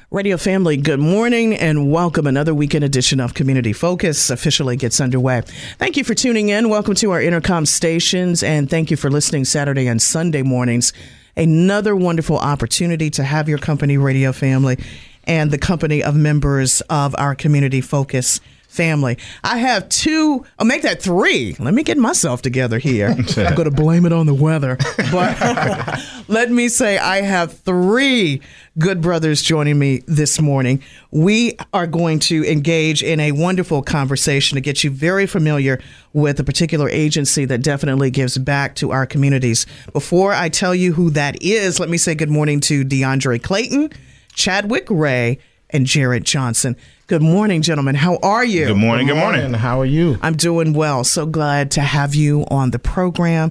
Radio family, good morning and welcome. Another weekend edition of Community Focus officially gets underway. Thank you for tuning in. Welcome to our Intercom stations and thank you for listening Saturday and Sunday mornings. Another wonderful opportunity to have your company, radio family, and the company of members of our Community Focus family. I have two, I'll make that three. Let me get myself together here. I'm going to blame it on the weather. But let me say I have three good brothers joining me this morning. We are going to engage in a wonderful conversation to get you very familiar with a particular agency that definitely gives back to our communities. Before I tell you who that is, let me say good morning to DeAndre Clayton, Chadwick Ray, and Jared Johnson. Good morning, gentlemen. How are you? Good morning. Good morning. How are you? I'm doing well. So glad to have you on the program.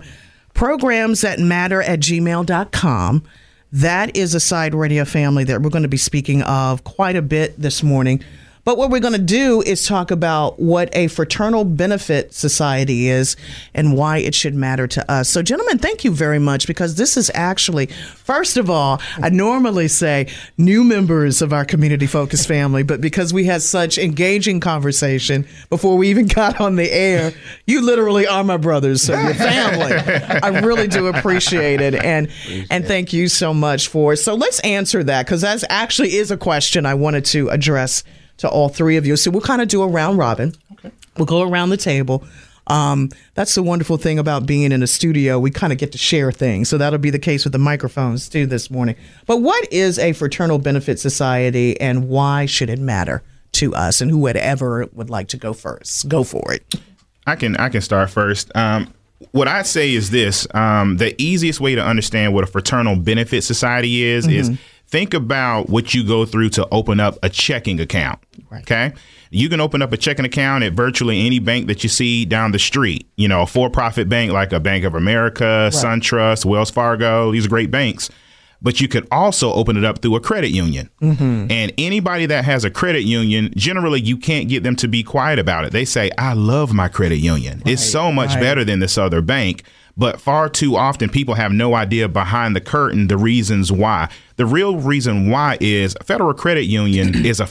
Programsthatmatter@gmail.com. That is a side radio family that we're going to be speaking of quite a bit this morning. But what we're going to do is talk about what a fraternal benefit society is and why it should matter to us. So, gentlemen, thank you very much, because this is actually, first of all, I normally say new members of our Community Focus family, but because we had such engaging conversation before we even got on the air, you literally are my brothers, so your family. I really do appreciate it, and thank you so much for it. So let's answer that, because that actually is a question I wanted to address to all three of you. So we'll kind of do a round robin. Okay. We'll go around the table. That's the wonderful thing about being in a studio. We kind of get to share things. So that'll be the case with the microphones too this morning. But what is a fraternal benefit society and why should it matter to us? And whoever would like to go first, go for it. I can start first. What I'd say is this. The easiest way to understand what a fraternal benefit society is think about what you go through to open up a checking account. Right. OK, you can open up a checking account at virtually any bank that you see down the street. You know, a for-profit bank like a Bank of America, right, SunTrust, Wells Fargo. These are great banks. But you could also open it up through a credit union. And anybody that has a credit union, generally, you can't get them to be quiet about it. They say, I love my credit union. Right. It's so much better than this other bank. But far too often, people have no idea behind the curtain the reasons why. The real reason why is Federal Credit Union is a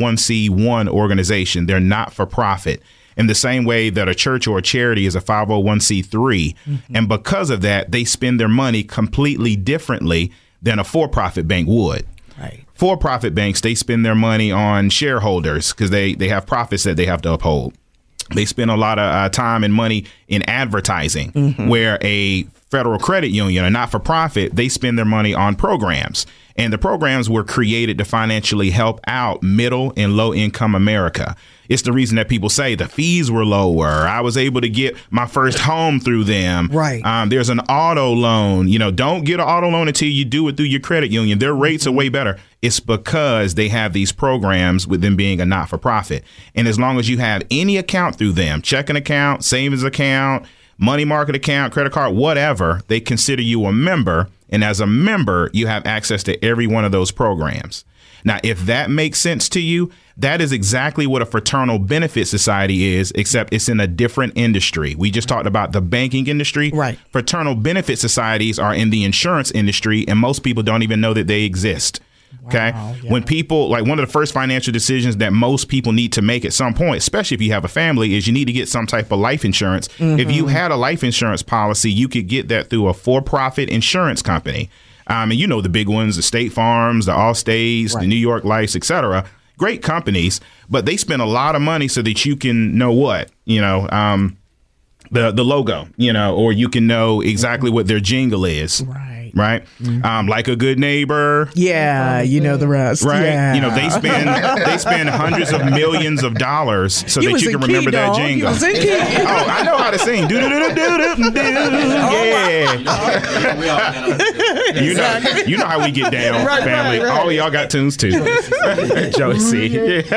501c1 organization. They're not for profit, in the same way that a church or a charity is a 501c3. And because of that, they spend their money completely differently than a for-profit bank would. Right. For-profit banks, they spend their money on shareholders because they have profits that they have to uphold. They spend a lot of time and money in advertising, where a federal credit union, a not-for-profit, they spend their money on programs. And the programs were created to financially help out middle and low-income America. It's the reason that people say the fees were lower. I was able to get my first home through them. Right. There's an auto loan. You know, don't get an auto loan until you do it through your credit union. Their rates are way better. It's because they have these programs with them being a not-for-profit. And as long as you have any account through them, checking account, savings account, money market account, credit card, whatever, they consider you a member. And as a member, you have access to every one of those programs. Now, if that makes sense to you, that is exactly what a fraternal benefit society is, except it's in a different industry. We just talked about the banking industry. Right. Fraternal benefit societies are in the insurance industry, and most people don't even know that they exist. OK, wow, yeah. When people, like, one of the first financial decisions that most people need to make at some point, especially if you have a family, is you need to get some type of life insurance. If you had a life insurance policy, you could get that through a for-profit insurance company. And you know the big ones, the State Farms, the Allstates, right, the New York Life, et cetera. Great companies, but they spend a lot of money so that you can know what, you know, the logo, you know, or you can know exactly what their jingle is. Right. Right. Like a good neighbor. Yeah. You know the rest. Right. Yeah. You know, they spend hundreds of millions of dollars so that you can remember that jingle. Oh, I know how to sing. Yeah. You know how we get down, right, family. Right. All y'all got tunes too. Josie.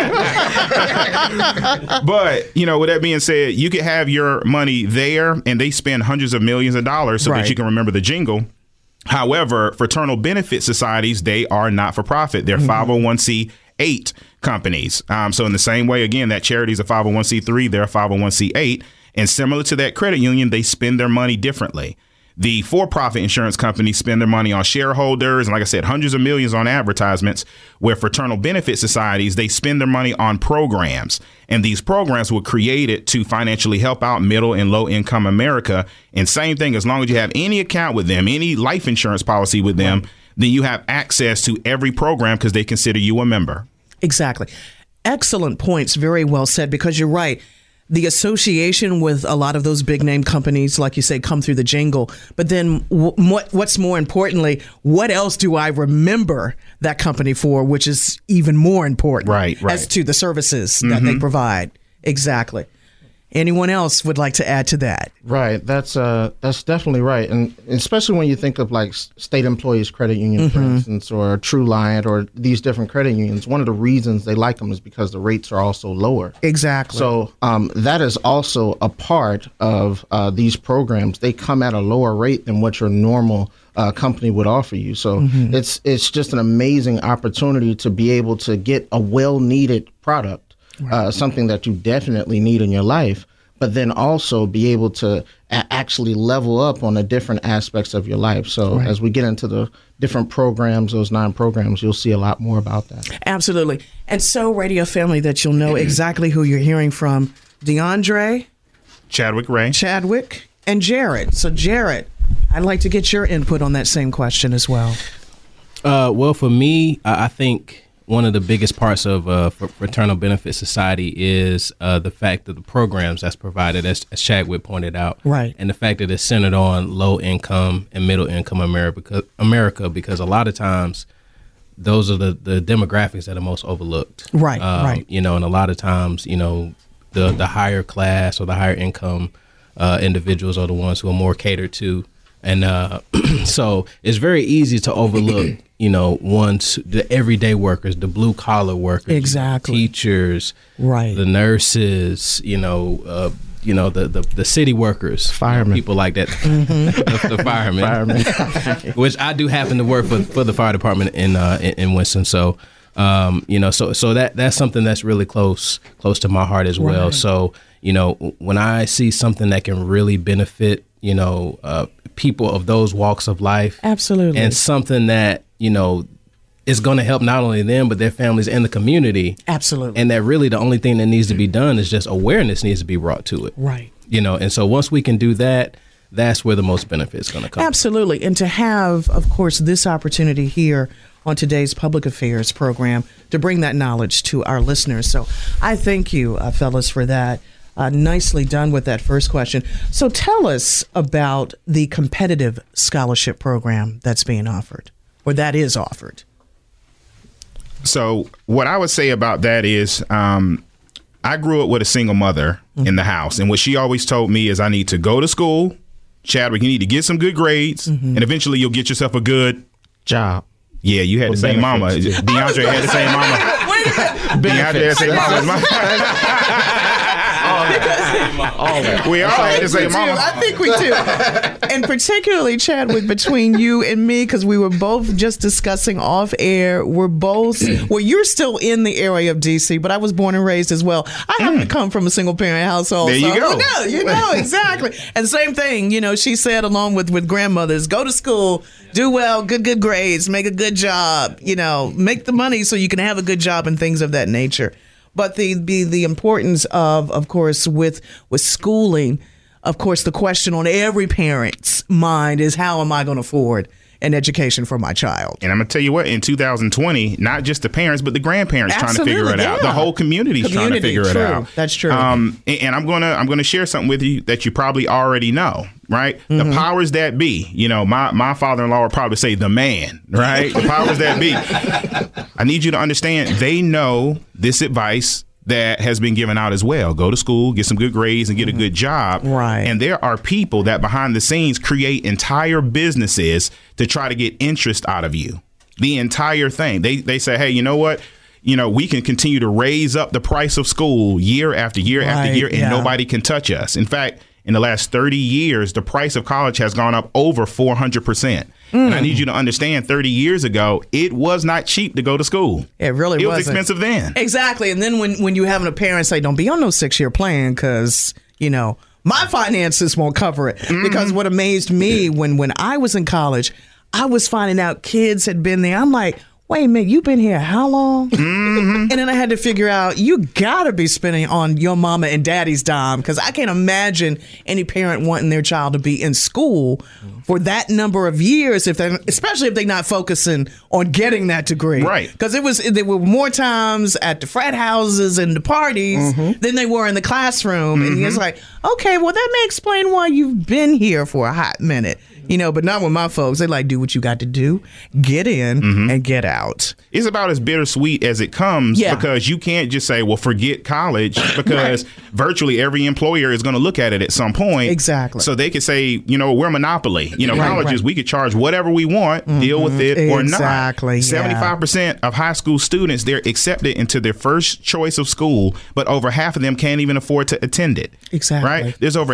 Yeah. But, you know, with that being said, you could have your money there and they spend hundreds of millions of dollars so that you can remember the jingle. However, fraternal benefit societies, they are not for profit. They're 501c8 companies. So in the same way, again, that charity is a 501c3, they're a 501c8. And similar to that credit union, they spend their money differently. The for-profit insurance companies spend their money on shareholders and, like I said, hundreds of millions on advertisements, where fraternal benefit societies, they spend their money on programs. And these programs were created to financially help out middle and low income America. And same thing, as long as you have any account with them, any life insurance policy with them, then you have access to every program because they consider you a member. Exactly. Excellent points. Very well said, because you're right. The association with a lot of those big name companies, like you say, come through the jingle. But then what's more importantly, what else do I remember that company for, which is even more important, right. as to the services that they provide. Exactly. Anyone else would like to add to that? Right. That's definitely right. And especially when you think of like State Employees Credit Union, for instance, or True Liant, or these different credit unions, one of the reasons they like them is because the rates are also lower. Exactly. So that is also a part of these programs. They come at a lower rate than what your normal company would offer you. So it's just an amazing opportunity to be able to get a well-needed product. Something that you definitely need in your life, but then also be able to actually level up on the different aspects of your life. So as we get into the different programs, those 9 programs, you'll see a lot more about that. Absolutely. And so, radio family, that you'll know exactly who you're hearing from: DeAndre, Chadwick, and Jared. So, Jared, I'd like to get your input on that same question as well. Well, for me, I think one of the biggest parts of Fraternal Benefit Society is the fact that the programs that's provided, as Chadwick pointed out, right, and the fact that it's centered on low income and middle income America, because a lot of times those are the demographics that are most overlooked. Right, right. You know, and a lot of times, you know, the higher class or the higher income individuals are the ones who are more catered to. And so it's very easy to overlook, you know, the everyday workers, the blue collar workers, exactly, teachers, right, the nurses, you know, the city workers, firemen, people like that, the firemen, which I do happen to work for the fire department in Winston. So, you know, so that's something that's really close to my heart as well. Right. So, you know, when I see something that can really benefit, you know, people of those walks of life, absolutely, and something that, you know, is going to help not only them but their families and the community, absolutely, and that really the only thing that needs to be done is just awareness needs to be brought to it, right? You know, and so once we can do that, that's where the most benefit is going to come. Absolutely, and to have, of course, this opportunity here on today's Public Affairs program to bring that knowledge to our listeners. So I thank you, fellas, for that. Nicely done with that first question. So tell us about the competitive scholarship program that's being offered, or that is offered. So what I would say about that is I grew up with a single mother in the house. And what she always told me is I need to go to school. Chadwick, you need to get some good grades, and eventually you'll get yourself a good job. Yeah, you had the same mama. DeAndre had the same mama. DeAndre had the same mama. We all had the same mama. I think we do. And particularly, Chadwick, between you and me, because we were both just discussing off air, we're both, well, you're still in the area of D.C., but I was born and raised as well. I happen to come from a single parent household. There you go. You know, exactly. And same thing, you know, she said along with grandmothers, go to school, do well, good grades, make a good job, you know, make the money so you can have a good job and things of that nature. But the importance of course, with schooling, of course, the question on every parent's mind is, how am I going to afford an education for my child? And I'm going to tell you what, in 2020, not just the parents, but the grandparents trying to figure it out. The whole community's trying to figure it out. That's true. And I'm going to share something with you that you probably already know, right? The powers that be, you know, my father-in-law would probably say the man, right? The powers that be. I need you to understand, they know this advice that has been given out as well. Go to school, get some good grades, and get a good job. Right. And there are people that behind the scenes create entire businesses to try to get interest out of you. The entire thing. They say, hey, you know what? You know, we can continue to raise up the price of school year after year after year, and nobody can touch us. In fact, in the last 30 years, the price of college has gone up over 400%. And I need you to understand, 30 years ago, it was not cheap to go to school. It really wasn't. It was expensive then. Exactly. And then when you having a parent say, don't be on no 6-year plan because, you know, my finances won't cover it. Because what amazed me when I was in college, I was finding out kids had been there. I'm like, wait a minute, you've been here how long? And then I had to figure out, you gotta be spending on your mama and daddy's dime, because I can't imagine any parent wanting their child to be in school for that number of years, especially if they're not focusing on getting that degree. Right. Because there were more times at the frat houses and the parties than they were in the classroom. And it's like, okay, well, that may explain why you've been here for a hot minute. But not with my folks. They like, do what you got to do, get in and get out. It's about as bittersweet as it comes, because you can't just say, well, forget college, because virtually every employer is going to look at it at some point. Exactly. So they could say, we're monopoly. Colleges, we could charge whatever we want, deal with it or not. Exactly. 75% of high school students, they're accepted into their first choice of school, but over half of them can't even afford to attend it. Exactly. Right? There's over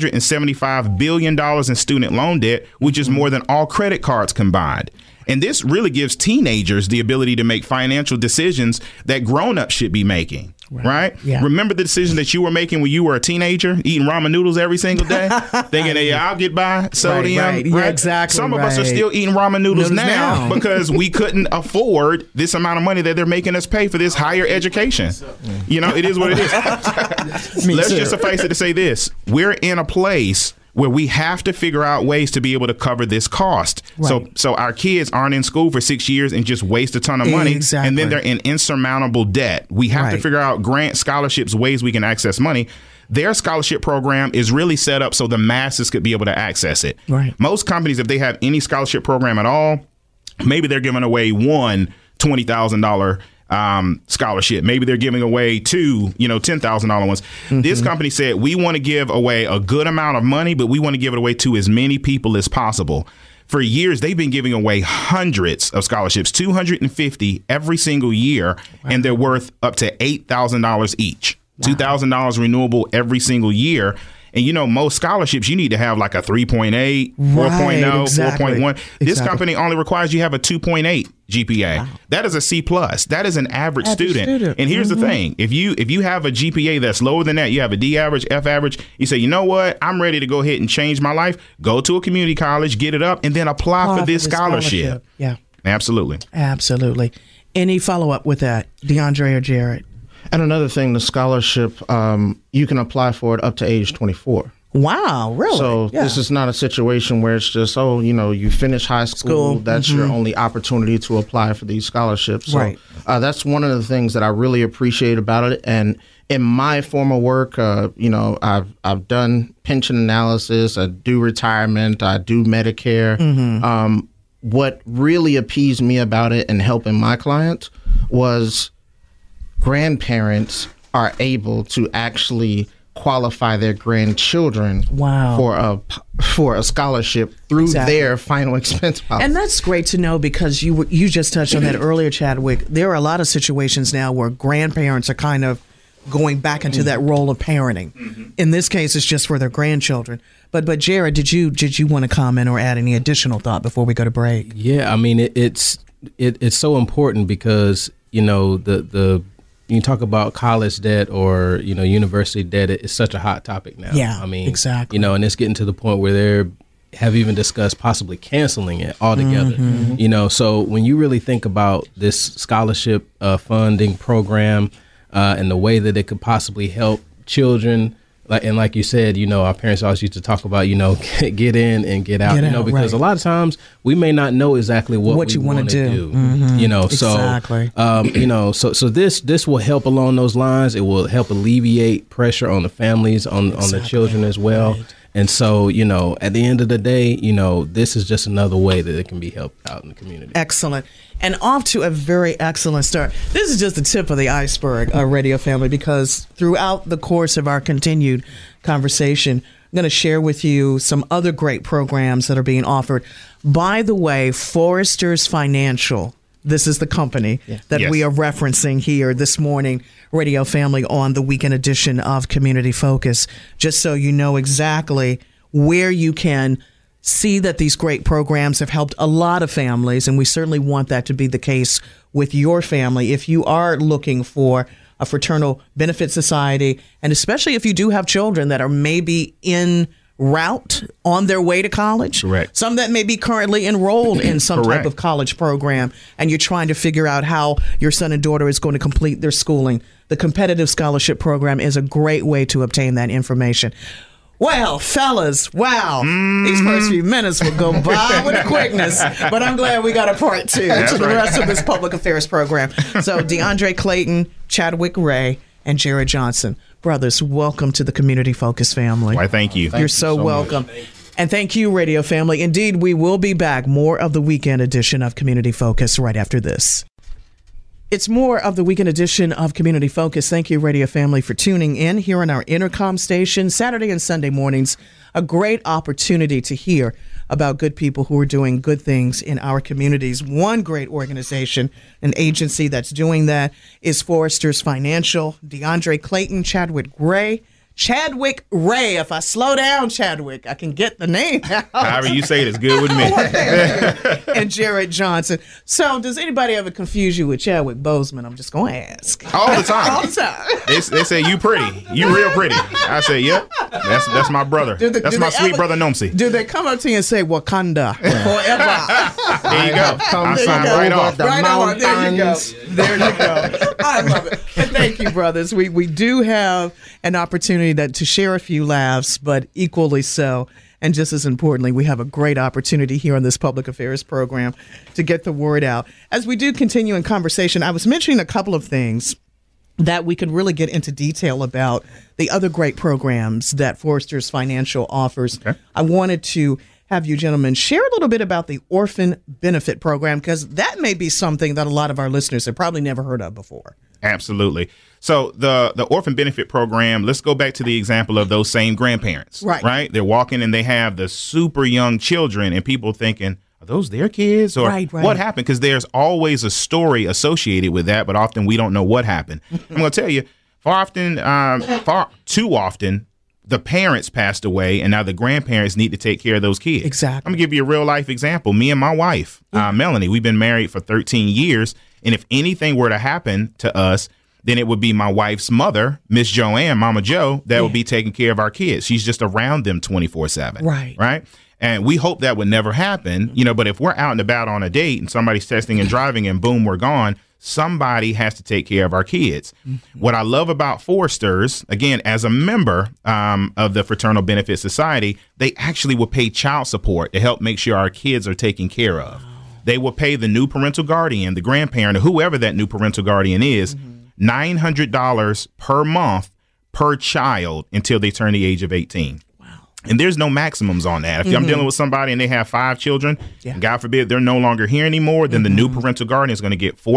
$875 billion in student loan debt, which is more than all credit cards combined. And this really gives teenagers the ability to make financial decisions that grown-ups should be making. Right? Yeah. Remember the decision that you were making when you were a teenager, eating ramen noodles every single day, thinking, hey, I'll get by sodium. Right. Yeah, exactly. Some of us are still eating ramen noodles now because we couldn't afford this amount of money that they're making us pay for this higher education. It is what it is. Let's just suffice it to say this. We're in a place where we have to figure out ways to be able to cover this cost. Right. So our kids aren't in school for 6 years and just waste a ton of money. Exactly. And then they're in insurmountable debt. We have to figure out grant scholarships, ways we can access money. Their scholarship program is really set up so the masses could be able to access it. Right. Most companies, if they have any scholarship program at all, maybe they're giving away one $20,000 scholarship. Maybe they're giving away two, $10,000 ones. This company said, we want to give away a good amount of money, but we want to give it away to as many people as possible. For years, they've been giving away hundreds of scholarships, 250 every single year, and they're worth up to $8,000 each. $2,000 renewable every single year. And most scholarships, you need to have like a 3.8, 4.0, exactly. 4.1. This company only requires you have a 2.8 GPA. Wow. That is a C+. That is an average student. And here's the thing. If you have a GPA that's lower than that, you have a D average, F average, you say, you know what? I'm ready to go ahead and change my life. Go to a community college, get it up, and then apply for this scholarship. Yeah. Absolutely. Any follow-up with that, DeAndre or Jared? And another thing, the scholarship, you can apply for it up to age 24. Wow, really? So this is not a situation where it's just, you finish high school. That's your only opportunity to apply for these scholarships. So that's one of the things that I really appreciate about it. And in my former work, I've done pension analysis, I do retirement, I do Medicare. What really appeased me about it and helping my clients was grandparents are able to actually qualify their grandchildren for a scholarship through their final expense policy. And that's great to know, because you just touched on that earlier, Chadwick. There are a lot of situations now where grandparents are kind of going back into that role of parenting. In this case, it's just for their grandchildren. But Jared, did you want to comment or add any additional thought before we go to break? Yeah, I mean it's so important, because the you talk about college debt or university debt. It's such a hot topic now. Yeah, I mean, exactly. And it's getting to the point where they have even discussed possibly canceling it altogether. So when you really think about this scholarship funding program and the way that it could possibly help children. Like you said, our parents always used to talk about, get in and get out, because a lot of times we may not know exactly what we want to do. Exactly. So this will help along those lines. It will help alleviate pressure on the families, on the children as well. Right. And so, at the end of the day, this is just another way that it can be helped out in the community. Excellent. And off to a very excellent start. This is just the tip of the iceberg, radio family, because throughout the course of our continued conversation, I'm going to share with you some other great programs that are being offered. By the way, Foresters Financial, this is the company that we are referencing here this morning, radio family, on the weekend edition of Community Focus, just so you know exactly where you can see that these great programs have helped a lot of families, and we certainly want that to be the case with your family. If you are looking for a fraternal benefit society, and especially if you do have children that are maybe in route on their way to college. Correct. Some that may be currently enrolled in some type of college program, and you're trying to figure out how your son and daughter is going to complete their schooling. The competitive scholarship program is a great way to obtain that information. Well, fellas, wow. These first few minutes will go by with a quickness, but I'm glad we got a part two to the rest of this public affairs program. So DeAndre Clayton, Chadwick Ray, and Jared Johnson. Brothers, welcome to the Community Focus family. Why, thank you. You're so welcome. And thank you, radio family. Indeed, we will be back. More of the weekend edition of Community Focus right after this. It's more of the weekend edition of Community Focus. Thank you, radio family, for tuning in here on our Intercom station Saturday and Sunday mornings. A great opportunity to hear about good people who are doing good things in our communities. One great organization, an agency that's doing that, is Foresters Financial. DeAndre Clayton, Chadwick Ray. If I slow down, Chadwick, I can get the name out. However you say it is good with me. And Jared Johnson. So does anybody ever confuse you with Chadwick Boseman? I'm just going to ask. All the time. All the time. They say, you pretty. You real pretty. I say, yep. That's my brother. That's my sweet brother, Nomsi. Do they come up to you and say, Wakanda forever? There you go. I signed right off. Right on. There you go. There you go. I love it. And thank you, brothers. We do have an opportunity to share a few laughs, but equally so, and just as importantly, we have a great opportunity here on this public affairs program to get the word out. As we do continue in conversation, I was mentioning a couple of things that we could really get into detail about the other great programs that Foresters Financial offers. Okay. I wanted to have you gentlemen share a little bit about the Orphan Benefit Program, because that may be something that a lot of our listeners have probably never heard of before. Absolutely. So the Orphan Benefit Program, let's go back to the example of those same grandparents, right? They're walking and they have the super young children, and people thinking, are those their kids? Or what happened? Because there's always a story associated with that, but often we don't know what happened. I'm going to tell you, far too often, the parents passed away, and now the grandparents need to take care of those kids. Exactly. I'm going to give you a real life example. Me and my wife, Melanie, we've been married for 13 years. And if anything were to happen to us, then it would be my wife's mother, Miss Joanne, Mama Joe, that would be taking care of our kids. She's just around them 24/7. Right. And we hope that would never happen, but if we're out and about on a date and somebody's texting and driving and boom, we're gone, somebody has to take care of our kids. Mm-hmm. What I love about Foresters, again, as a member of the Fraternal Benefit Society, they actually will pay child support to help make sure our kids are taken care of. They will pay the new parental guardian, the grandparent, or whoever that new parental guardian is, $900 per month per child until they turn the age of 18. Wow. And there's no maximums on that. If I'm dealing with somebody and they have 5 children, and God forbid they're no longer here anymore, then the new parental guardian is going to get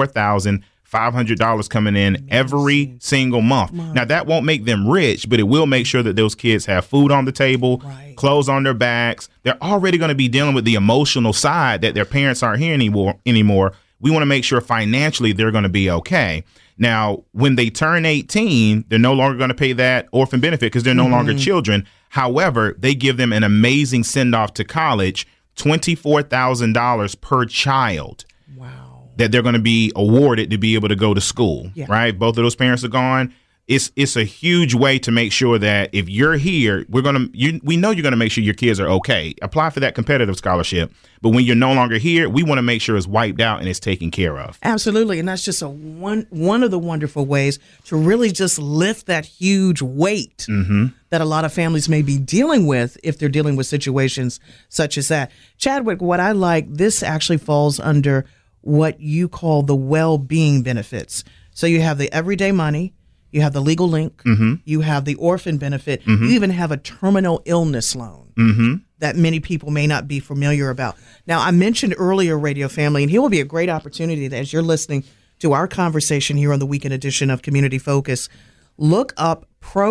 $4,500 coming in every single month. Now, that won't make them rich, but it will make sure that those kids have food on the table, clothes on their backs. They're already going to be dealing with the emotional side that their parents aren't here anymore. We want to make sure financially they're going to be okay. Now, when they turn 18, they're no longer going to pay that orphan benefit because they're no longer children. However, they give them an amazing send-off to college, $24,000 per child. Wow. That they're going to be awarded to be able to go to school, right? Both of those parents are gone. It's a huge way to make sure that if you're here, we know you're going to make sure your kids are okay. Apply for that competitive scholarship. But when you're no longer here, we want to make sure it's wiped out and it's taken care of. Absolutely. And that's just one of the wonderful ways to really just lift that huge weight that a lot of families may be dealing with if they're dealing with situations such as that. Chadwick, what I like, this actually falls under what you call the well-being benefits. So you have the everyday money. You have the legal link. You have the orphan benefit. You even have a terminal illness loan that many people may not be familiar about. Now, I mentioned earlier, radio family, and here will be a great opportunity that as you're listening to our conversation here on the weekend edition of Community Focus, look up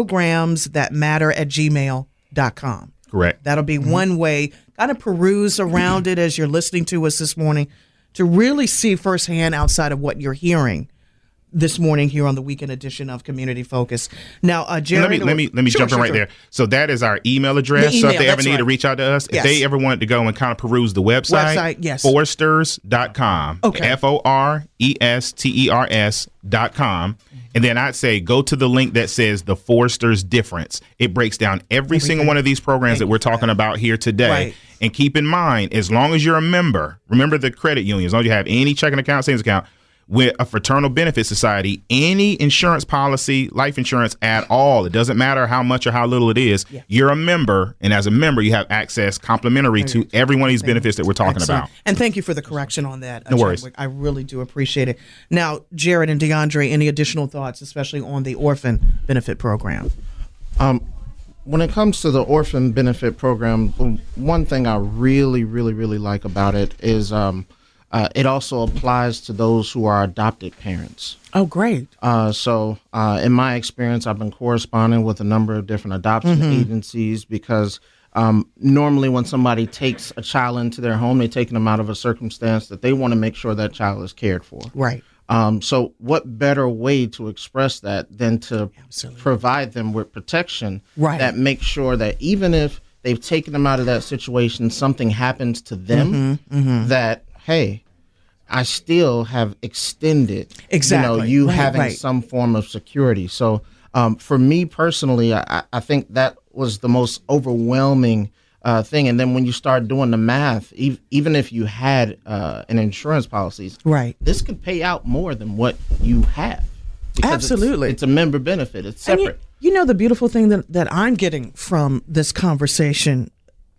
programsthatmatter@gmail.com. Correct. That'll be one way, kind of peruse around it as you're listening to us this morning to really see firsthand outside of what you're hearing this morning here on the weekend edition of Community Focus. Now, Jared, let me jump in right there. So that is our email address. So if they ever need to reach out to us, if they ever wanted to go and kind of peruse the website, foresters.com, foresters.com. And then I'd say go to the link that says the Forrester's Difference. It breaks down every single one of these programs that we're talking about here today. Right. And keep in mind, as long as you're a member, remember the credit union, as long as you have any checking account, savings account, with a fraternal benefit society, any insurance policy, life insurance at all, it doesn't matter how much or how little it is, you're a member, and as a member, you have access complimentary to every one of these benefits that we're talking about. And thank you for the correction on that. No worries. Chadwick. I really do appreciate it. Now, Jared and DeAndre, any additional thoughts, especially on the orphan benefit program? When it comes to the orphan benefit program, one thing I really, really, really like about it is it also applies to those who are adopted parents. Oh, great. So in my experience, I've been corresponding with a number of different adoption agencies because normally when somebody takes a child into their home, they're taking them out of a circumstance that they want to make sure that child is cared for. Right. So what better way to express that than to provide them with protection that makes sure that even if they've taken them out of that situation, something happens to them, that, hey, I still have extended, you having some form of security. So for me personally, I think that was the most overwhelming thing. And then when you start doing the math, even if you had an insurance policy, this could pay out more than what you have. Absolutely. It's a member benefit. It's separate. You know, the beautiful thing that I'm getting from this conversation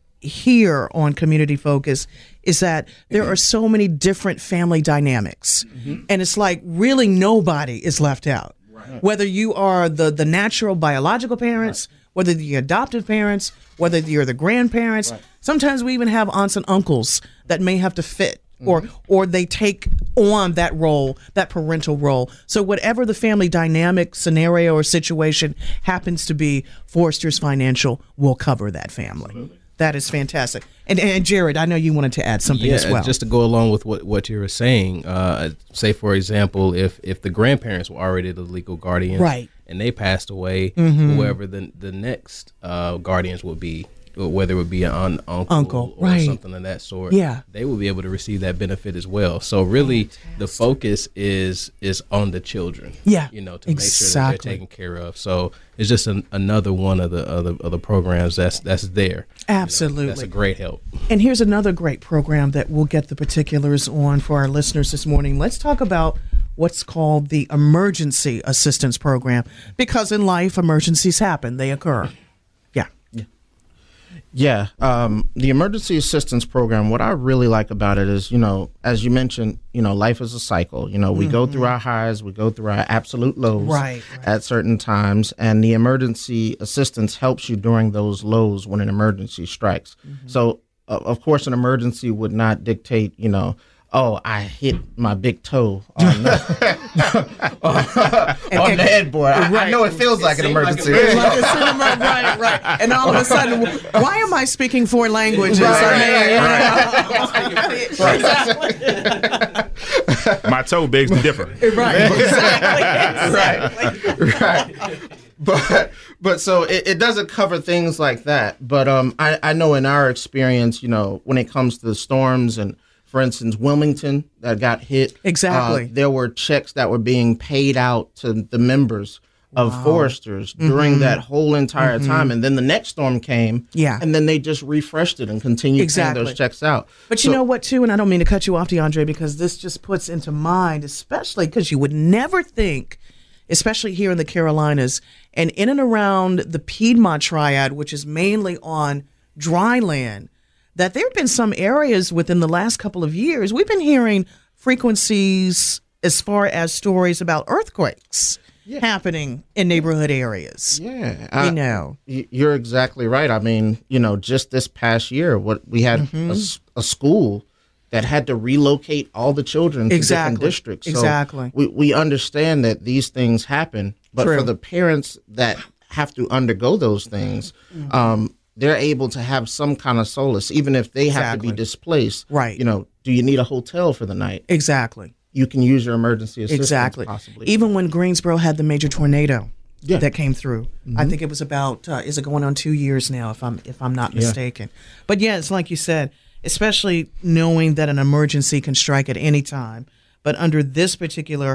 here on Community Focus is that there are so many different family dynamics. And it's like really nobody is left out. Whether you are the natural biological parents, whether you're adoptive parents, whether you're the grandparents. Sometimes we even have aunts and uncles that may have to fit or they take on that role, that parental role. So whatever the family dynamic scenario or situation happens to be, Forrester's Financial will cover that family. Absolutely. That is fantastic. And Jared, I know you wanted to add something as well. Just to go along with what you were saying, say, for example, if the grandparents were already the legal guardians and they passed away, whoever the next guardians would be, whether it would be an uncle or something of that sort, they will be able to receive that benefit as well. So really, the focus is on the children, to make sure that they're taken care of. So it's just another one of the programs that's there. Absolutely. That's a great help. And here's another great program that we'll get the particulars on for our listeners this morning. Let's talk about what's called the Emergency Assistance Program, because in life, emergencies happen. They occur. Yeah. The Emergency Assistance Program, what I really like about it is, as you mentioned, life is a cycle. We go through our highs, we go through our absolute lows at certain times, and the emergency assistance helps you during those lows when an emergency strikes. So, of course, an emergency would not dictate, I hit my big toe on the headboard. I know it feels like an emergency. And all of a sudden, why am I speaking foreign languages? My toe begs to differ. But so it doesn't cover things like that. But I know in our experience, when it comes to the storms and, for instance, Wilmington that got hit. There were checks that were being paid out to the members of Forrester's during that whole entire time. And then the next storm came. And then they just refreshed it and continued paying those checks out. But you know what, too? And I don't mean to cut you off, DeAndre, because this just puts into mind, especially because you would never think, especially here in the Carolinas and in and around the Piedmont Triad, which is mainly on dry land, that there have been some areas within the last couple of years, we've been hearing frequencies as far as stories about earthquakes happening in neighborhood areas. You're exactly right. I mean, just this past year, we had a school that had to relocate all the children to different districts. So we understand that these things happen, but for the parents that have to undergo those things, they're able to have some kind of solace, even if they have to be displaced. Do you need a hotel for the night? You can use your emergency assistance possibly. Even when Greensboro had the major tornado that came through, I think it was about, is it going on 2 years now, if I'm not mistaken. But it's like you said, especially knowing that an emergency can strike at any time. But under this particular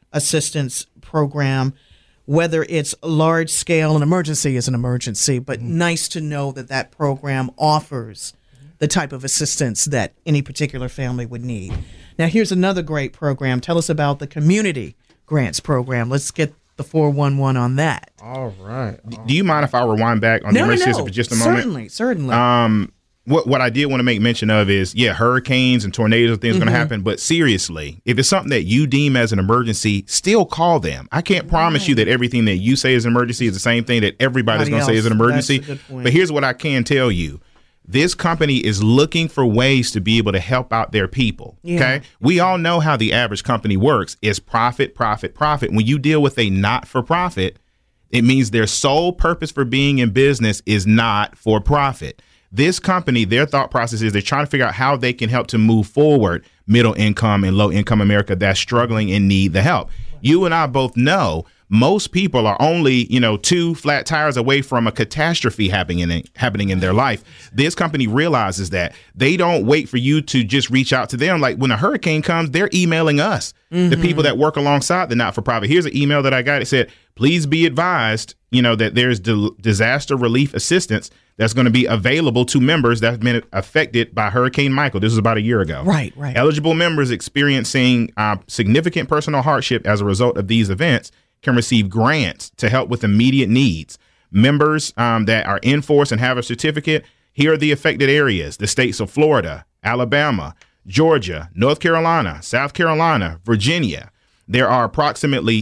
assistance program, whether it's large scale, an emergency is an emergency, but nice to know that that program offers the type of assistance that any particular family would need. Now, here's another great program. Tell us about the Community Grants Program. Let's get the 411 on that. All right. Do you mind if I rewind back on the emergency for just a moment? Certainly. What I did want to make mention of is, hurricanes and tornadoes and things are going to happen. But seriously, if it's something that you deem as an emergency, still call them. I can't promise you that everything that you say is an emergency is the same thing that everybody's going to say is an emergency. That's a good point. But here's what I can tell you. This company is looking for ways to be able to help out their people. Okay. We all know how the average company works is profit, profit, profit. When you deal with a not-for-profit, it means their sole purpose for being in business is not for profit. This company, their thought process is they're trying to figure out how they can help to move forward middle income and low income America that's struggling and need the help. You and I both know most people are only, 2 flat tires away from a catastrophe happening in their life. This company realizes that they don't wait for you to just reach out to them. Like when a hurricane comes, they're emailing us, the people that work alongside the not-for-profit. Here's an email that I got. It said, please be advised, that there's disaster relief assistance that's going to be available to members that have been affected by Hurricane Michael. This was about a year ago. Right. Eligible members experiencing significant personal hardship as a result of these events can receive grants to help with immediate needs. Members that are in force and have a certificate, here are the affected areas: the states of Florida, Alabama, Georgia, North Carolina, South Carolina, Virginia. There are approximately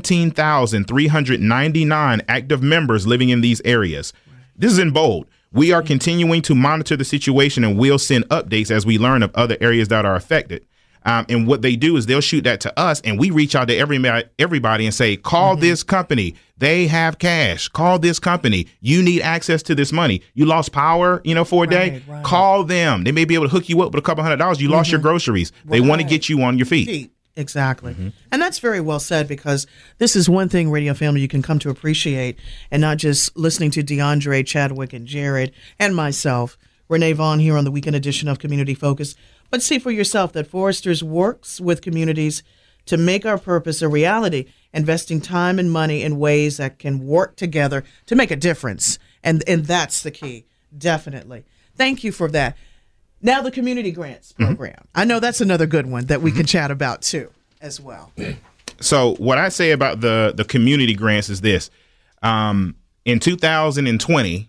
17,399 active members living in these areas. This is in bold. We are continuing to monitor the situation and we'll send updates as we learn of other areas that are affected. And what they do is they'll shoot that to us and we reach out to everybody and say, call this company. They have cash. Call this company. You need access to this money. You lost power, for a day. Right. Call them. They may be able to hook you up with a couple $100. You lost your groceries. They want to get you on your feet. Exactly. And that's very well said, because this is one thing, radio family, you can come to appreciate, and not just listening to DeAndre, Chadwick, and Jared, and myself, Renee Vaughn, here on the weekend edition of Community Focus, but see for yourself that Foresters works with communities to make our purpose a reality, investing time and money in ways that can work together to make a difference. And that's the key, definitely. Thank you for that. Now the Community Grants Program. I know that's another good one that we can chat about too, as well. So what I say about the community grants is this. In 2020,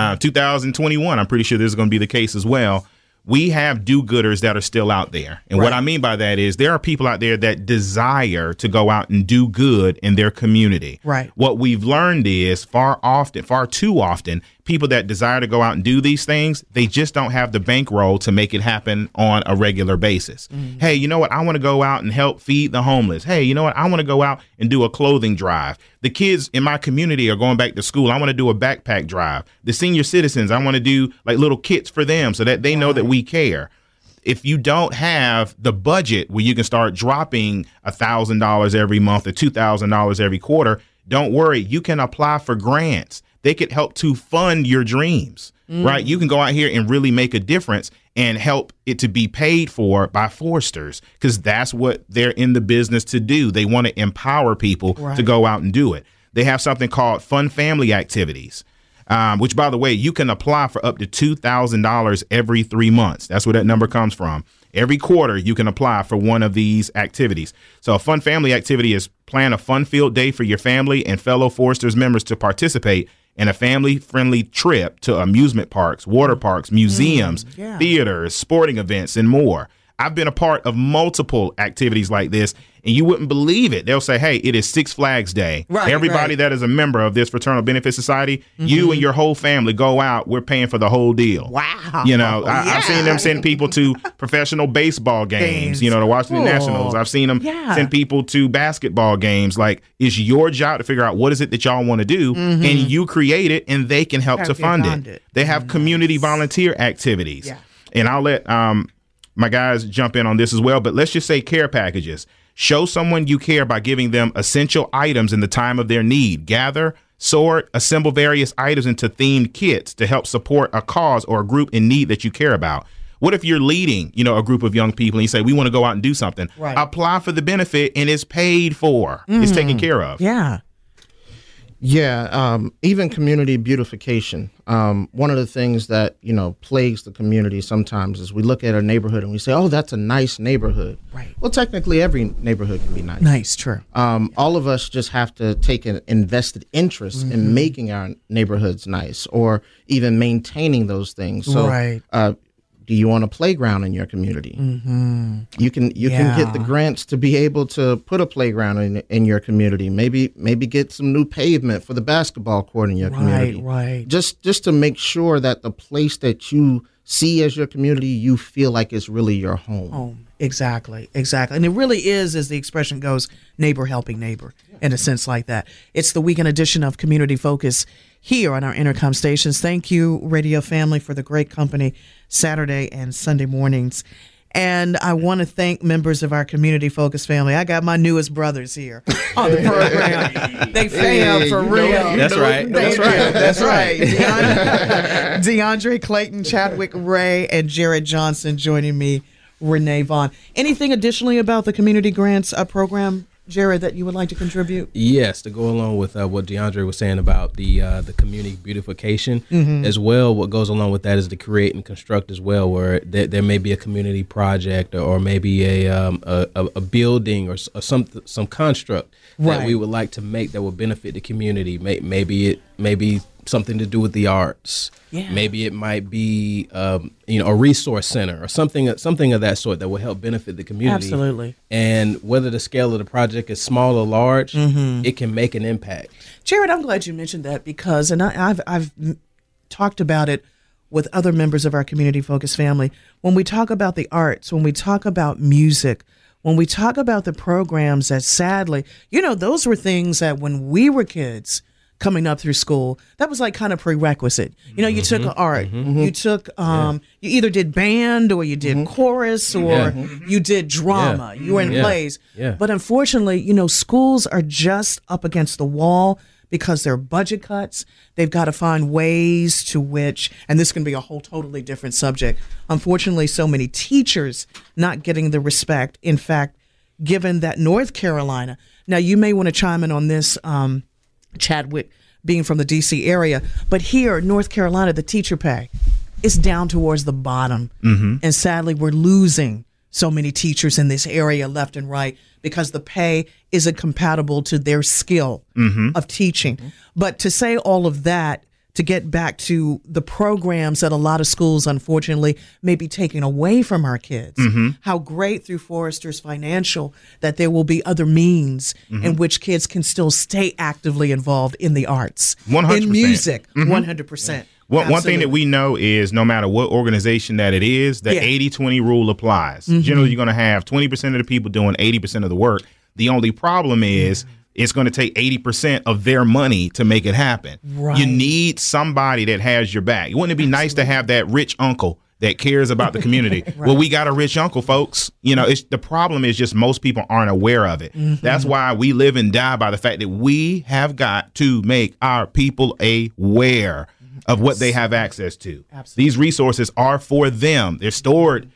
2021, I'm pretty sure this is going to be the case as well. We have do-gooders that are still out there. And what I mean by that is there are people out there that desire to go out and do good in their community. Right. What we've learned is far too often, people that desire to go out and do these things, they just don't have the bankroll to make it happen on a regular basis. Hey, you know what? I want to go out and help feed the homeless. Hey, you know what? I want to go out and do a clothing drive. The kids in my community are going back to school. I want to do a backpack drive. The senior citizens, I want to do like little kits for them so that they know that we care. If you don't have the budget where you can start dropping $1,000 every month or $2,000 every quarter, don't worry. You can apply for grants. They could help to fund your dreams, right? You can go out here and really make a difference and help it to be paid for by Foresters, because that's what they're in the business to do. They want to empower people to go out and do it. They have something called Fun Family Activities, which, by the way, you can apply for up to $2,000 every 3 months. That's where that number comes from. Every quarter, you can apply for one of these activities. So a Fun Family Activity is plan a fun-filled day for your family and fellow Foresters members to participate in a family-friendly trip to amusement parks, water parks, museums, theaters, sporting events, and more. I've been a part of multiple activities like this, and you wouldn't believe it. They'll say, hey, it is Six Flags Day. Everybody that is a member of this Fraternal Benefit Society, you and your whole family go out. We're paying for the whole deal. Wow. I've seen them send people to professional baseball games, the Washington Nationals. I've seen them send people to basketball games. Like, it's your job to figure out what is it that y'all want to do, and you create it, and they can help to fund it. They have community volunteer activities. And I'll let my guys jump in on this as well, but let's just say care packages. Show someone you care by giving them essential items in the time of their need. Gather, sort, assemble various items into themed kits to help support a cause or a group in need that you care about. What if you're leading, a group of young people and you say, we want to go out and do something? Right. Apply for the benefit and it's paid for. It's taken care of. Yeah. Yeah, even community beautification. One of the things that, plagues the community sometimes is we look at a neighborhood and we say, oh, that's a nice neighborhood. Right. Well, technically, every neighborhood can be nice. Nice, true. All of us just have to take an invested interest in making our neighborhoods nice or even maintaining those things. So, Right. do you want a playground in your community? You can get the grants to be able to put a playground in your community. Maybe get some new pavement for the basketball court in your community. Right. Just to make sure that the place that you see as your community, you feel like it's really your home. Exactly. And it really is, as the expression goes, neighbor helping neighbor in a sense like that. It's the weekend edition of Community Focus here on our Intercom stations. Thank you, radio family, for the great company Saturday and Sunday mornings. And I want to thank members of our Community Focus family. I got my newest brothers here on the program. They fam for real. That's right. That's right. DeAndre Clayton, Chadwick Ray, and Jared Johnson joining me, Renee Vaughn. Anything additionally about the Community Grants program, Jared, that you would like to contribute? Yes, to go along with what DeAndre was saying about the community beautification as well. What goes along with that is to create and construct as well, where there may be a community project or maybe a building or some construct that we would like to make that would benefit the community. Maybe something to do with the arts. Yeah. Maybe it might be a resource center or something of that sort that will help benefit the community. Absolutely. And whether the scale of the project is small or large, it can make an impact. Jared, I'm glad you mentioned that because, and I've talked about it with other members of our Community Focus family. When we talk about the arts, when we talk about music, when we talk about the programs that sadly, those were things that when we were kids coming up through school, that was like kind of prerequisite. You took art, you took, you either did band or you did chorus or you did drama, you were in plays. Yeah. But unfortunately, schools are just up against the wall because there are budget cuts. They've got to find ways to which, and this can be a whole totally different subject. Unfortunately, so many teachers not getting the respect. In fact, given that North Carolina, now you may want to chime in on this, Chadwick, being from the D.C. area, but here, North Carolina, the teacher pay is down towards the bottom. And sadly, we're losing so many teachers in this area left and right because the pay isn't compatible to their skill of teaching. But to say all of that, to get back to the programs that a lot of schools, unfortunately, may be taking away from our kids. How great through Forrester's Financial that there will be other means in which kids can still stay actively involved in the arts, 100%. in music, 100%. One thing that we know is no matter what organization that it is, the 80-20 rule applies. Generally, you're going to have 20% of the people doing 80% of the work. The only problem is it's going to take 80% of their money to make it happen. Right. You need somebody that has your back. Wouldn't it be nice to have that rich uncle that cares about the community? Well, we got a rich uncle, folks. The problem is just most people aren't aware of it. That's why we live and die by the fact that we have got to make our people aware of what they have access to. Absolutely. These resources are for them. They're stored,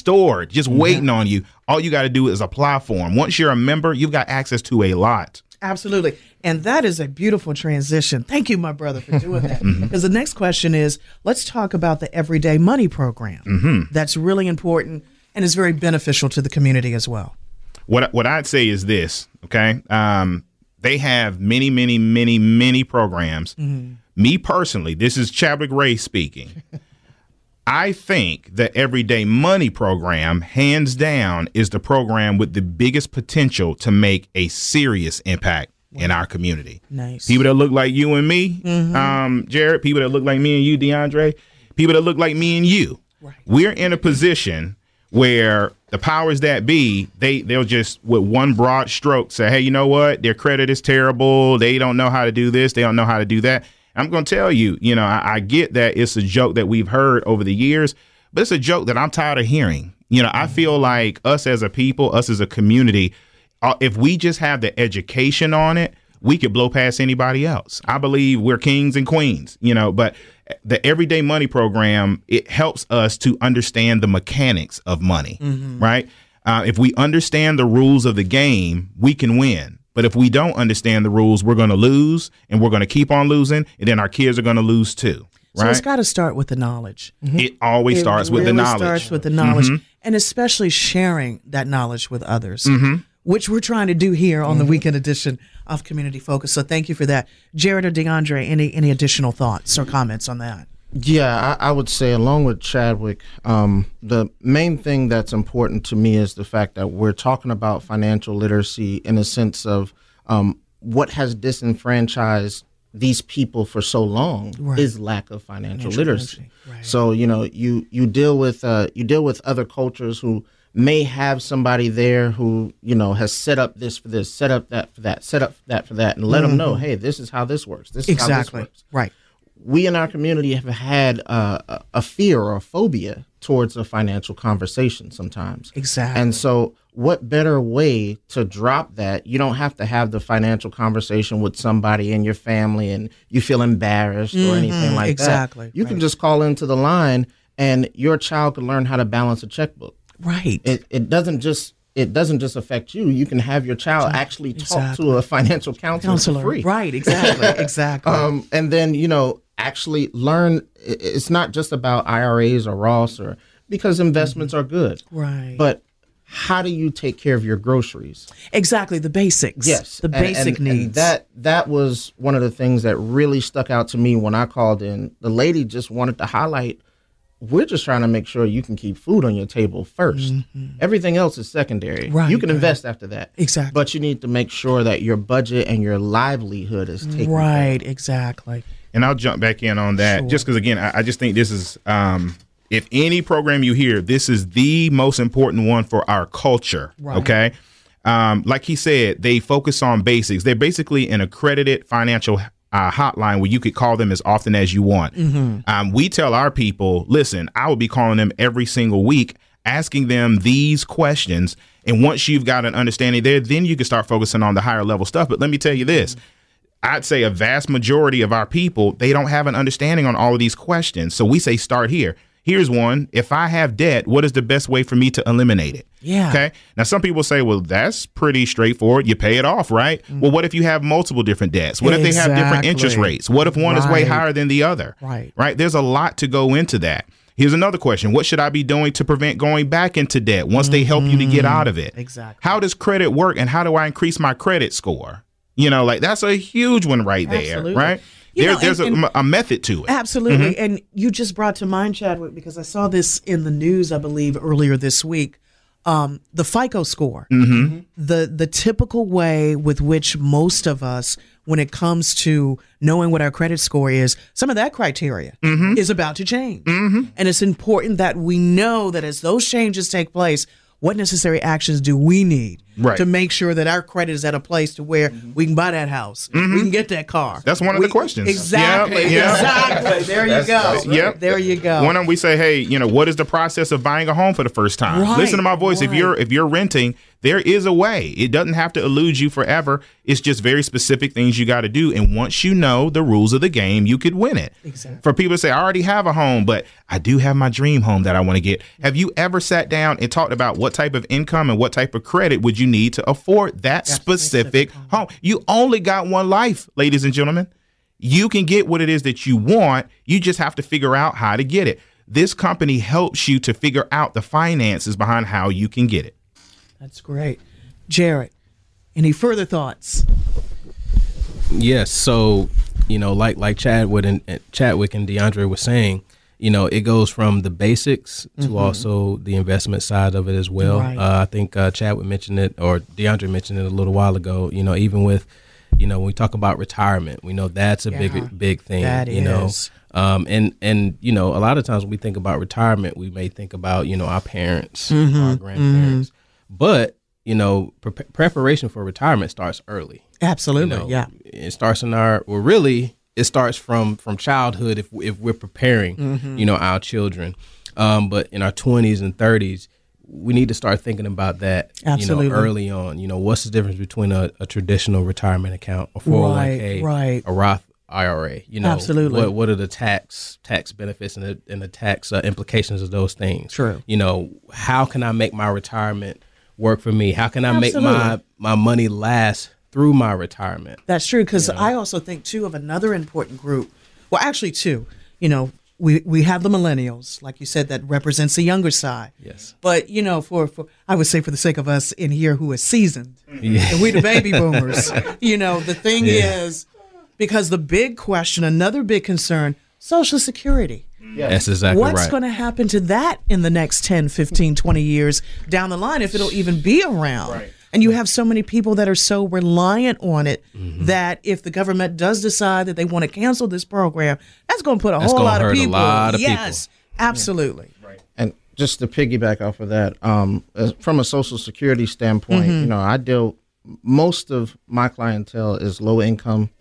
just waiting on you. All you got to do is apply for them. Once you're a member, you've got access to a lot. Absolutely. And that is a beautiful transition. Thank you, my brother, for doing that. Because the next question is, let's talk about the Everyday Money program. That's really important and is very beneficial to the community as well. What I'd say is this, okay? They have many, many, many, many programs. Me personally, this is Chadwick Ray speaking. I think the Everyday Money program, hands down, is the program with the biggest potential to make a serious impact in our community. Nice. People that look like you and me, Jared, people that look like me and you, DeAndre, people that look like me and you. Right. We're in a position where the powers that be, they'll just, with one broad stroke, say, hey, you know what? Their credit is terrible. They don't know how to do this. They don't know how to do that. I'm going to tell you, I get that it's a joke that we've heard over the years, but it's a joke that I'm tired of hearing. I feel like us as a people, us as a community, if we just have the education on it, we could blow past anybody else. I believe we're kings and queens, but the Everyday Money program, it helps us to understand the mechanics of money, right? If we understand the rules of the game, we can win. But if we don't understand the rules, we're going to lose, and we're going to keep on losing, and then our kids are going to lose too. Right? So it's got to start with the knowledge. It always starts with the knowledge. It starts with the knowledge, and especially sharing that knowledge with others, which we're trying to do here on the weekend edition of Community Focus. So thank you for that. Jared or DeAndre, any additional thoughts or comments on that? Yeah, I would say, along with Chadwick, the main thing that's important to me is the fact that we're talking about financial literacy in a sense of what has disenfranchised these people for so long is lack of financial literacy. Right. So you deal with other cultures who may have somebody there who has set up this for this, set up that for that, set up that for that, and let them know, hey, this is how this works. This is how this works. Right. We in our community have had a fear or a phobia towards a financial conversation sometimes. Exactly. And so what better way to drop that? You don't have to have the financial conversation with somebody in your family and you feel embarrassed or anything like that. Exactly. You can just call into the line and your child can learn how to balance a checkbook. Right. It doesn't just affect you. You can have your child actually talk to a financial counselor for free. Right, exactly. Exactly. And then, actually learn it's not just about IRAs or Roths because investments are good. Right. But how do you take care of your groceries? Exactly, the basics. Yes. The basic needs. And that was one of the things that really stuck out to me when I called in. The lady just wanted to highlight, we're just trying to make sure you can keep food on your table first. Everything else is secondary. Right, you can invest after that. Exactly. But you need to make sure that your budget and your livelihood is taken care of. Right, exactly. And I'll jump back in on that just because, again, I just think this is, if any program you hear, this is the most important one for our culture. Right. Okay. Like he said, they focus on basics. They're basically an accredited financial hotline where you could call them as often as you want. We tell our people, listen, I will be calling them every single week, asking them these questions. And once you've got an understanding there, then you can start focusing on the higher level stuff. But let me tell you this. I'd say a vast majority of our people, they don't have an understanding on all of these questions. So we say start here. Here's one. If I have debt, what is the best way for me to eliminate it? Yeah. Okay. Now, some people say, well, that's pretty straightforward. You pay it off, right? Well, what if you have multiple different debts? What if they have different interest rates? What if one is way higher than the other? Right. Right. There's a lot to go into that. Here's another question. What should I be doing to prevent going back into debt once they help you to get out of it? Exactly. How does credit work and how do I increase my credit score? That's a huge one right there, Absolutely. right? There's a method to it. Absolutely. And you just brought to mind, Chadwick, because I saw this in the news, I believe, earlier this week. The FICO score, the typical way with which most of us, when it comes to knowing what our credit score is, some of that criteria is about to change. And it's important that we know that as those changes take place, what necessary actions do we need to make sure that our credit is at a place to where we can buy that house, we can get that car? That's one of the questions. Exactly. Exactly. There you go. Yep. There you go. One of them, we say, hey, what is the process of buying a home for the first time? Right, Listen to my voice. right. If you're renting, there is a way. It doesn't have to elude you forever. It's just very specific things you got to do. And once you know the rules of the game, you could win it. Exactly. For people to say, I already have a home, but I do have my dream home that I want to get. Have you ever sat down and talked about what type of income and what type of credit would you need to afford that specific home? You only got one life, ladies and gentlemen. You can get what it is that you want. You just have to figure out how to get it. This company helps you to figure out the finances behind how you can get it. That's great. Jared, any further thoughts? Yes. So, like Chadwick and DeAndre were saying, it goes from the basics to also the investment side of it as well. Right. I think Chadwick mentioned it, or DeAndre mentioned it a little while ago. Even with, when we talk about retirement, we know that's a big thing. That is. And a lot of times when we think about retirement, we may think about our parents, our grandparents, but preparation for retirement starts early. Absolutely. Yeah. It starts in it starts from childhood if we're preparing, our children. But in our 20s and 30s, we need to start thinking about that, Absolutely. Early on. What's the difference between a traditional retirement account, a 401k, Right. a Roth IRA? Absolutely. What are the tax benefits and the tax implications of those things? True. How can I make my retirement work for me? How can I Absolutely. make my money last through my retirement? That's true, because I also think, too, of another important group. Well, actually, two. We have the millennials, like you said, that represents the younger side. Yes. But, for I would say for the sake of us in here who are seasoned, Yeah. and we the baby boomers, the thing is, because the big question, another big concern, Social Security. That's exactly right. What's going to happen to that in the next 10, 15, 20 years down the line, if it'll even be around? Right. And you have so many people that are so reliant on it that if the government does decide that they want to cancel this program, that's going to put a whole lot of people. Yes, absolutely. Right. And just to piggyback off of that, from a Social Security standpoint, most of my clientele is low income,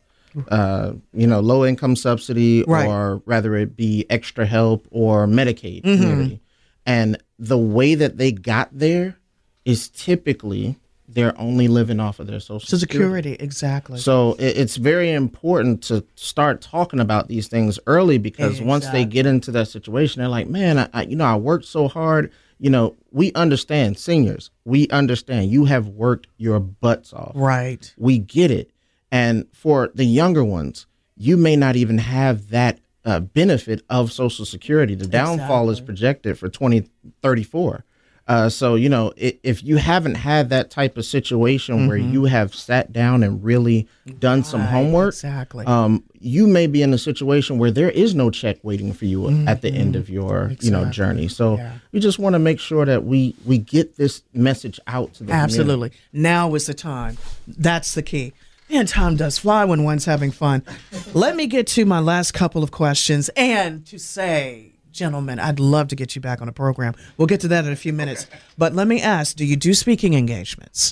low income subsidy, Right. or rather it be extra help or Medicaid community. And the way that they got there is typically they're only living off of their Social Security. Exactly. So it's very important to start talking about these things early, because once they get into that situation, they're like, man, I worked so hard. We understand, seniors. We understand you have worked your butts off. Right. We get it. And for the younger ones, you may not even have that benefit of Social Security. The downfall is projected for 2034. So, if you haven't had that type of situation where you have sat down and really done some homework, Exactly. you may be in a situation where there is no check waiting for you at the end of your, journey. So we just want to make sure that we get this message out to the Absolutely. Now is the time. That's the key. Man, time does fly when one's having fun. Let me get to my last couple of questions and to say, gentlemen, I'd love to get you back on the program. We'll get to that in a few minutes. But let me ask, do you do speaking engagements?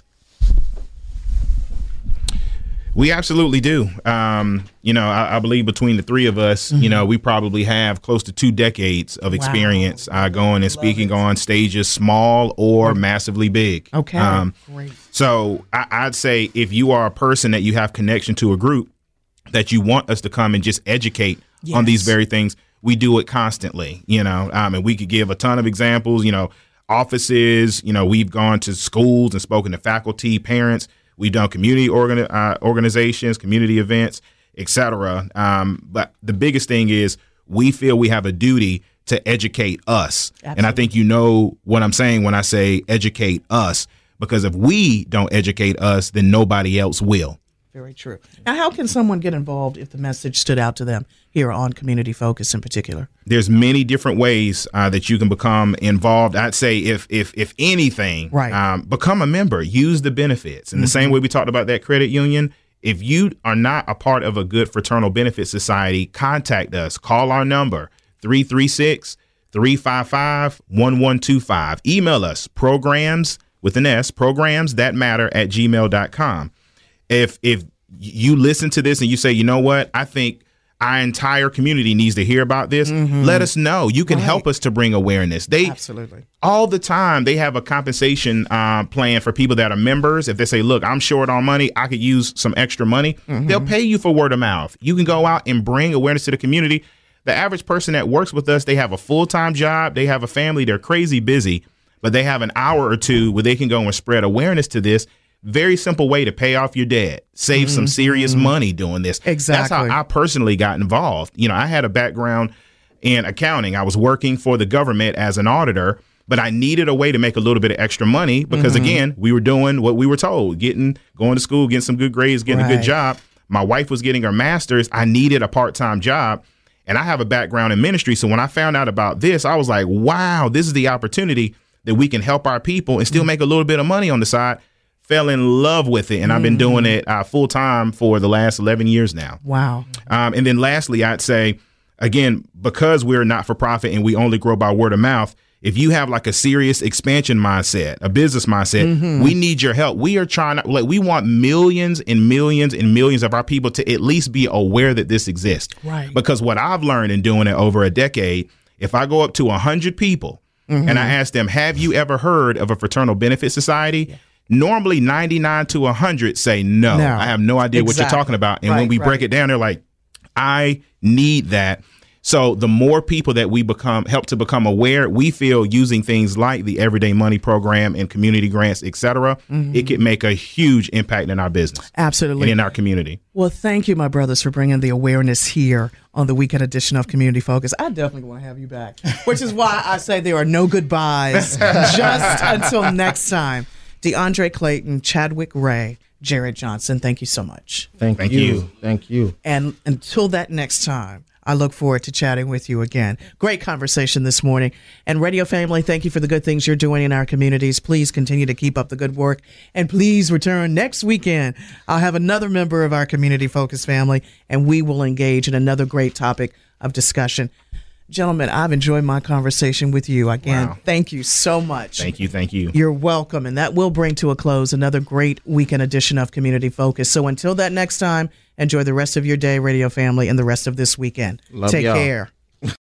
We absolutely do. I believe between the three of us, we probably have close to 2 decades of experience going and speaking on stages, small or massively big. Okay, great. So I'd say if you are a person that you have connection to a group that you want us to come and just educate on these very things, we do it constantly, and we could give a ton of examples, offices, we've gone to schools and spoken to faculty, parents. We've done community organizations, community events, etc. But the biggest thing is we feel we have a duty to educate us. Absolutely. And I think you know what I'm saying when I say educate us, because if we don't educate us, then nobody else will. Very true. Now, how can someone get involved if the message stood out to them here on Community Focus in particular? There's many different ways that you can become involved. I'd say if anything, become a member, use the benefits. In the same way we talked about that credit union, if you are not a part of a good fraternal benefit society, contact us. Call our number, 336-355-1125. Email us, programs with an S, programsthatmatter@gmail.com. If you listen to this and you say, you know what, I think our entire community needs to hear about this, let us know. You can help us to bring awareness. Absolutely. All the time, they have a compensation plan for people that are members. If they say, look, I'm short on money, I could use some extra money, they'll pay you for word of mouth. You can go out and bring awareness to the community. The average person that works with us, they have a full-time job, they have a family, they're crazy busy, but they have an hour or two where they can go and spread awareness to this. Very simple way to pay off your debt, save some serious money doing this. Exactly. That's how I personally got involved. I had a background in accounting. I was working for the government as an auditor, but I needed a way to make a little bit of extra money because, again, we were doing what we were told, going to school, getting some good grades, getting a good job. My wife was getting her master's. I needed a part-time job, and I have a background in ministry. So when I found out about this, I was like, wow, this is the opportunity that we can help our people and still make a little bit of money on the side. Fell in love with it, and I've been doing it full time for the last 11 years now. Wow. And then lastly, I'd say, again, because we're not for profit and we only grow by word of mouth, if you have like a serious expansion mindset, a business mindset, we need your help. We are trying to, we want millions and millions and millions of our people to at least be aware that this exists. Right. Because what I've learned in doing it over a decade, if I go up to 100 people and I ask them, have you ever heard of a fraternal benefit society? Normally 99 to 100 say no. I have no idea what you're talking about. And when we break it down, they're like, I need that. So the more people that we help to become aware, we feel using things like the Everyday Money Program and community grants, et cetera, it can make a huge impact in our business. Absolutely. And in our community. Well, thank you, my brothers, for bringing the awareness here on the weekend edition of Community Focus. I definitely want to have you back, which is why I say there are no goodbyes just until next time. DeAndre Clayton, Chadwick Ray, Jared Johnson, thank you so much. Thank you. Thank you. And until that next time, I look forward to chatting with you again. Great conversation this morning. And Radio Family, thank you for the good things you're doing in our communities. Please continue to keep up the good work. And please return next weekend. I'll have another member of our Community Focus family, and we will engage in another great topic of discussion. Gentlemen, I've enjoyed my conversation with you. Again, Thank you so much. Thank you. Thank you. You're welcome. And that will bring to a close another great weekend edition of Community Focus. So until that next time, enjoy the rest of your day, Radio Family, and the rest of this weekend. Love Take y'all. care.